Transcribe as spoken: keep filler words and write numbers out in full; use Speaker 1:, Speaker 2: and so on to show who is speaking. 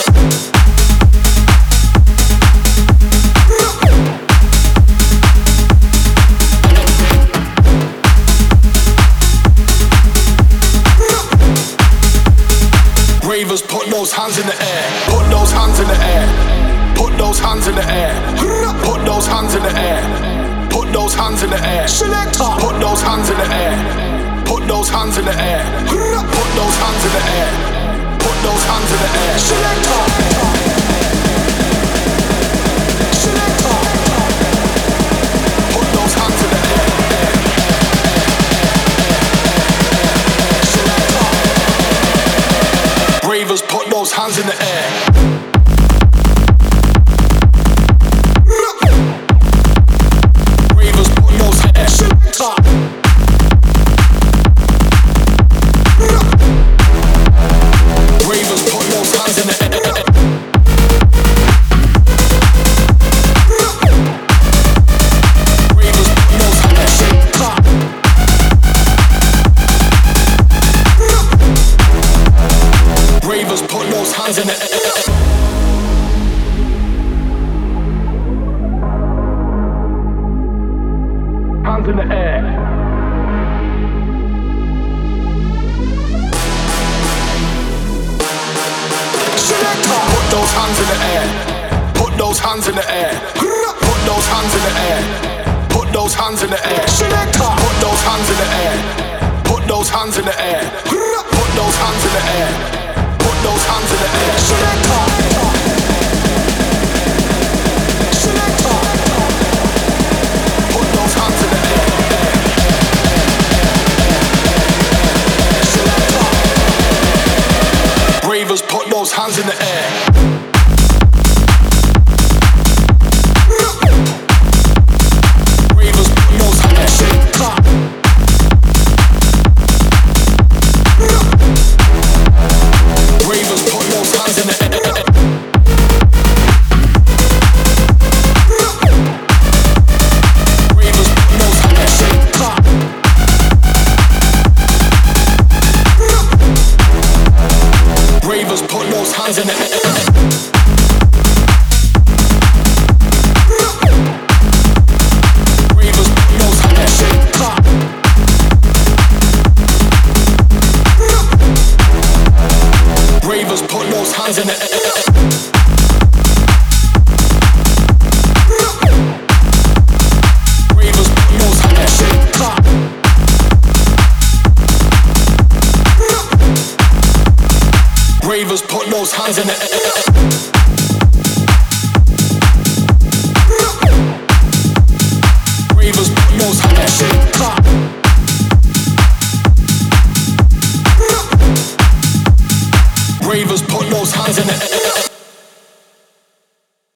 Speaker 1: Ravers, put those hands in the air. Put those hands in the air. Put those hands in the air. Put those hands in the air. Put those hands in the air. Selector. Put those hands in the air. Put those hands in the air. Put those hands in the air. Put those hands in the air. Selector. Selector. Put those hands in the air. Ravers, put those hands in the air. Ravers, put those hands in the air. Ravers, put those hands in the air. Ravers, put those hands in the air. Ravers, put those hands in the air. Hands in the air. Selector. Put those hands in the air. Put those hands in the air. Put those hands in the air. Put those hands in the air. Selector. Put those hands in the air. Put those hands in the air. Put those hands in the air. Put those hands in the air. Selector. Selector. Put those hands in the air. Selector. Ravers, put those hands in the air. Ravers, put those hands in the air. Ravers, put those hands in the air. Ravers, put those hands in the air. Ravers, put those hands in the air. Ravers, put those hands in the air. Ravers, put those hands in the air. Ravers, put those hands in the air. Ravers, put those hands in the air. Ravers, put those hands in the air. Ravers, put those hands in the air.